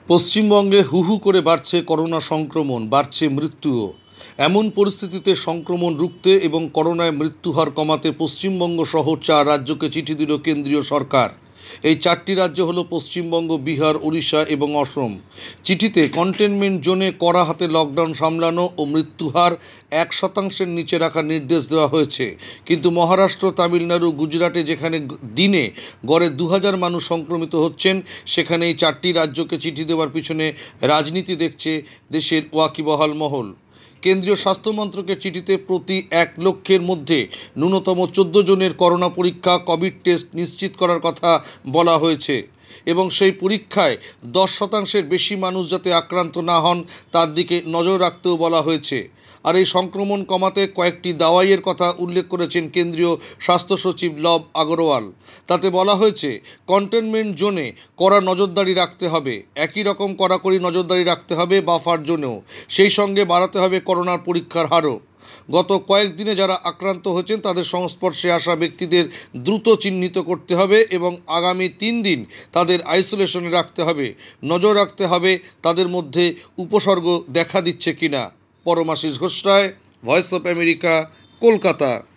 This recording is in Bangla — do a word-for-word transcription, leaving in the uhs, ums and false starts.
পশ্চিমবঙ্গে হু হু করে বাড়ছে করোনা সংক্রমণ, বাড়ছে মৃত্যুও। এমন পরিস্থিতিতে সংক্রমণ রুখতে এবং করোনায় মৃত্যুহার কমাতে পশ্চিমবঙ্গ সহ চার রাজ্যকে চিঠি দিল কেন্দ্রীয় সরকার। এই চারটি রাজ্য হলো পশ্চিমবঙ্গ, বিহার, উড়িষ্যা এবং অসম। চিঠিতে কন্টেনমেন্ট জোনে কড়া হাতে লকডাউন সামলানো ও মৃত্যুহার এক শতাংশের নিচে রাখার নির্দেশ দেওয়া হয়েছে। কিন্তু মহারাষ্ট্র, তামিলনাড়ু, গুজরাটে যেখানে দিনে গড়ে দু হাজার মানুষ সংক্রমিত হচ্ছেন, সেখানে এই চারটি রাজ্যকে চিঠি দেওয়ার পিছনে রাজনীতি দেখছে দেশের ওয়াকিবহাল মহল। কেন্দ্রীয় স্বাস্থ্য মন্ত্রকের চিঠিতে প্রতি এক লক্ষের মধ্যে ন্যূনতম চোদ্দো জনের করোনা পরীক্ষা, কোভিড টেস্ট নিশ্চিত করার কথা বলা হয়েছে এবং সেই পরীক্ষায় দশ শতাংশের বেশি মানুষ যাতে আক্রান্ত না হন তার দিকে নজর রাখতেও বলা হয়েছে। আর এই সংক্রমণ কমাতে কয়েকটি দাওয়াইয়ের কথা উল্লেখ করেছেন কেন্দ্রীয় স্বাস্থ্য সচিব লব আগরওয়াল। তাতে বলা হয়েছে, কন্টেনমেন্ট জোনে কড়া নজরদারি রাখতে হবে, একই রকম কড়াকড়ি নজরদারি রাখতে হবে বাফার জোনেও। সেই সঙ্গে বাড়াতে হবে করোনার পরীক্ষার হারও। গত কয়েকদিনে যারা আক্রান্ত হয়েছেন তাদের সংস্পর্শে আসা ব্যক্তিদের দ্রুত চিহ্নিত করতে হবে এবং আগামী তিন দিন তাদের আইসোলেশনে রাখতে হবে। নজর রাখতে হবে তাদের মধ্যে উপসর্গ দেখা দিচ্ছে কিনা। Paramashis Ghosh Roy, Voice of America, Kolkata.